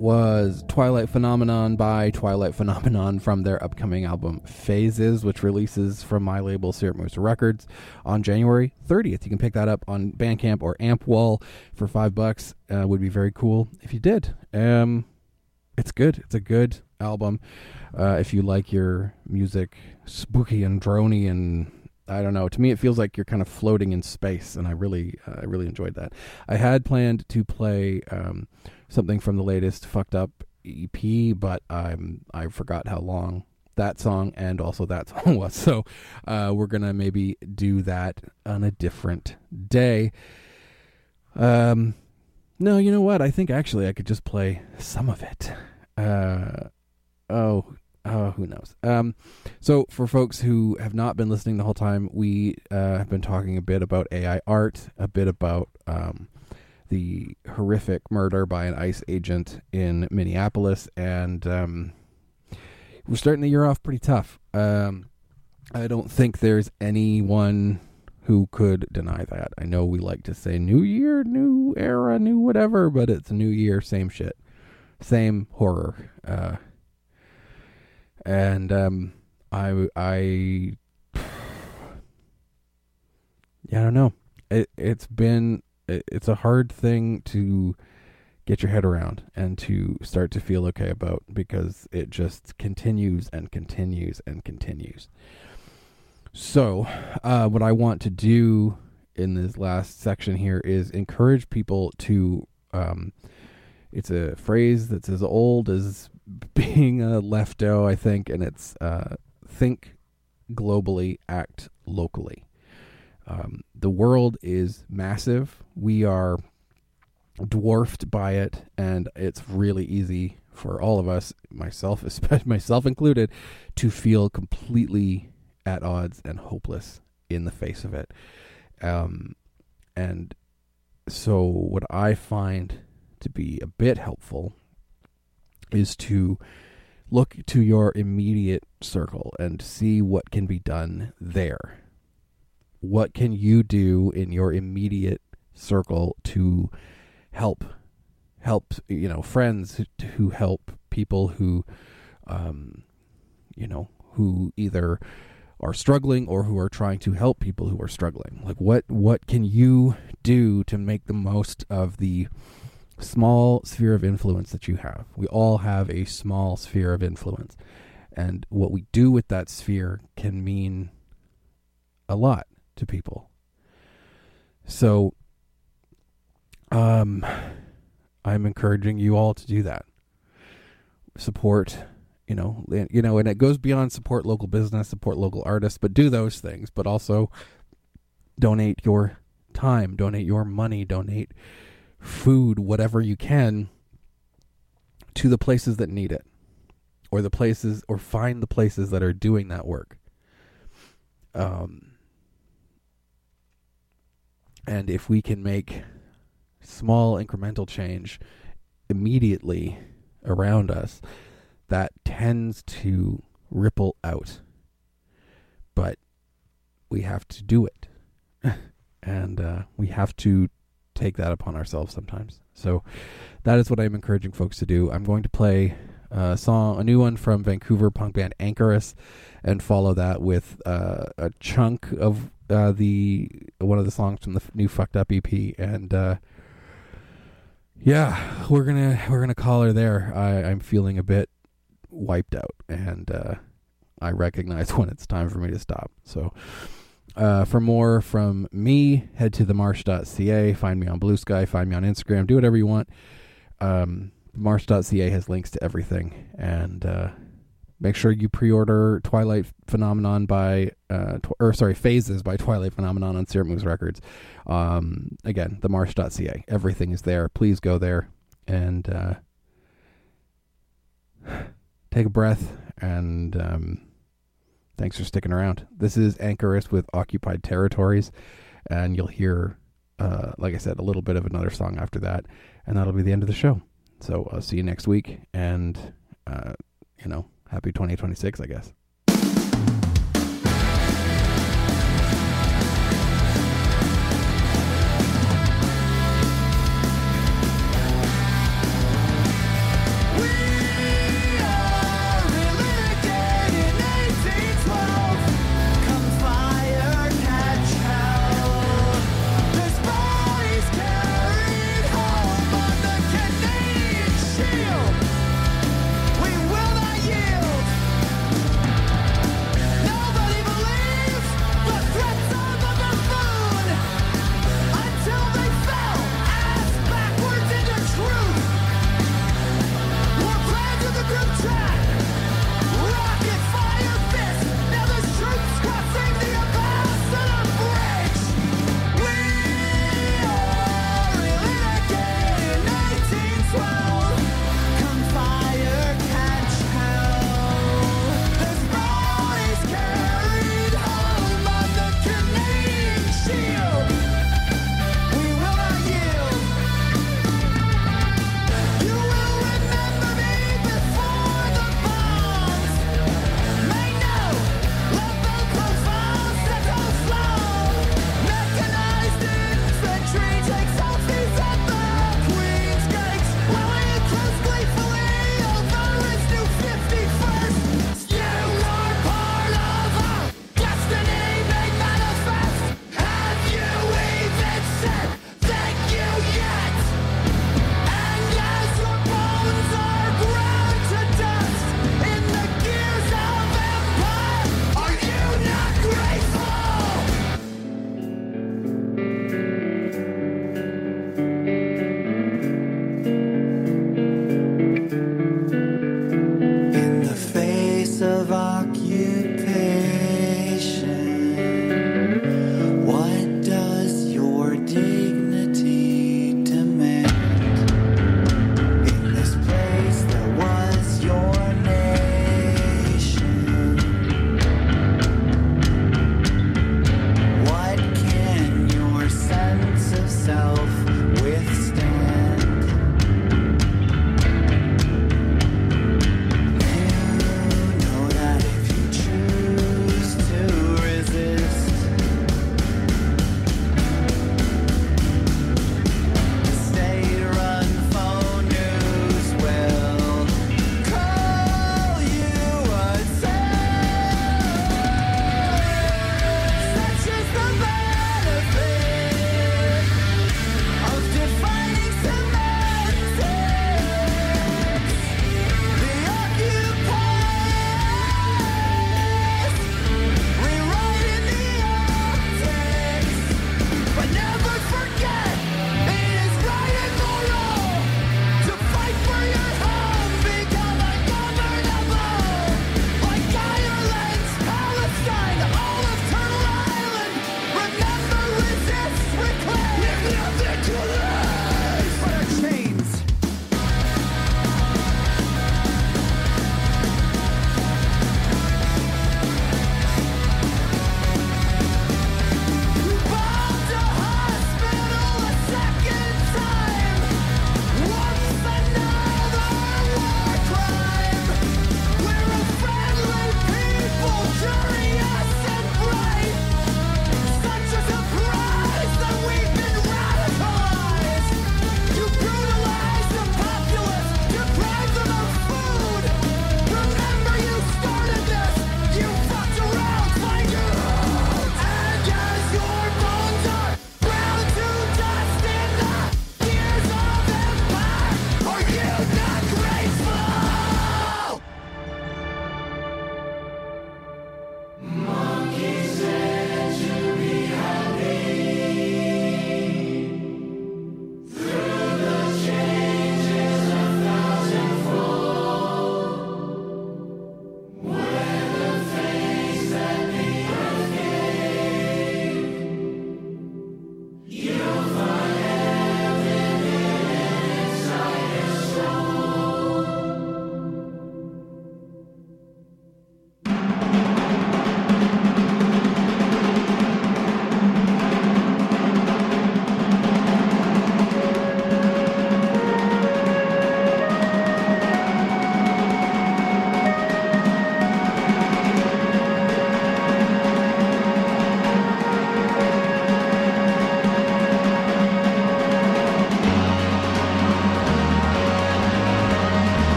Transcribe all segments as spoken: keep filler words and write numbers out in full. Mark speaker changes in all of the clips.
Speaker 1: was Twilight Phenomenon by Twilight Phenomenon from their upcoming album Phases, which releases from my label Syrup Moose Records on January thirtieth. You can pick that up on Bandcamp or Ampwall for five bucks. Uh, would be very cool if you did. Um, it's good. It's a good album. Uh, if you like your music spooky and droney and I don't know. To me, it feels like you're kind of floating in space, and I really, uh, I really enjoyed that. I had planned to play um, something from the latest Fucked Up E P, but um, I forgot how long that song and also that song was. So uh, we're gonna maybe do that on a different day. Um, no, you know what? I think actually I could just play some of it. Uh, oh. Oh, who knows? Um, so for folks who have not been listening the whole time, we uh, have been talking a bit about A I art, a bit about um, the horrific murder by an ICE agent in Minneapolis, and um, we're starting the year off pretty tough. Um, I don't think there's anyone who could deny that. I know we like to say new year, new era, new whatever, but it's a new year, same shit. Same horror. Uh And um, I, I, yeah, I don't know. It, it's been, it, it's a hard thing to get your head around and to start to feel okay about, because it just continues and continues and continues. So, uh, what I want to do in this last section here is encourage people to, um, it's a phrase that's as old as being a lefto, I think, and it's uh, think globally, act locally. Um, the world is massive. We are dwarfed by it, and it's really easy for all of us, myself, especially myself included, to feel completely at odds and hopeless in the face of it. Um, and so what I find to be a bit helpful is to look to your immediate circle and see what can be done there. What can you do in your immediate circle to help, help, you know, friends who help people who, um, you know, who either are struggling or who are trying to help people who are struggling? Like, what, what can you do to make the most of the small sphere of influence that you have? We all have a small sphere of influence, and what we do with that sphere can mean a lot to people. So um I'm encouraging you all to do that. Support, you know, you know, and it goes beyond support local business, support local artists, but do those things, but also donate your time, donate your money, donate food, whatever you can, to the places that need it, or the places, or find the places that are doing that work. Um, and if we can make small incremental change immediately around us, that tends to ripple out. But we have to do it. and uh, we have to take that upon ourselves sometimes. So that is what I'm encouraging folks to do. I'm going to play a song, a new one from Vancouver punk band Anchorus, and follow that with uh, a chunk of uh, the one of the songs from the new Fucked Up E P. And uh, yeah, we're gonna we're gonna call her there. I, I'm feeling a bit wiped out, and uh, I recognize when it's time for me to stop. So. Uh, for more from me, head to the marsh dot c a. Find me on Blue Sky. Find me on Instagram. Do whatever you want. Um, marsh dot c a has links to everything. And uh, make sure you pre-order Twilight Phenomenon by, uh, tw- or sorry, Phases by Twilight Phenomenon on Syrup Moose Records. Um, again, the marsh dot c a. Everything is there. Please go there and uh, take a breath and... Um, Thanks for sticking around. This is Anchorus with Occupied Territories, and you'll hear, uh, like I said, a little bit of another song after that, and that'll be the end of the show. So I'll see you next week, and, uh, you know, happy twenty twenty-six, I guess.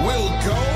Speaker 2: will go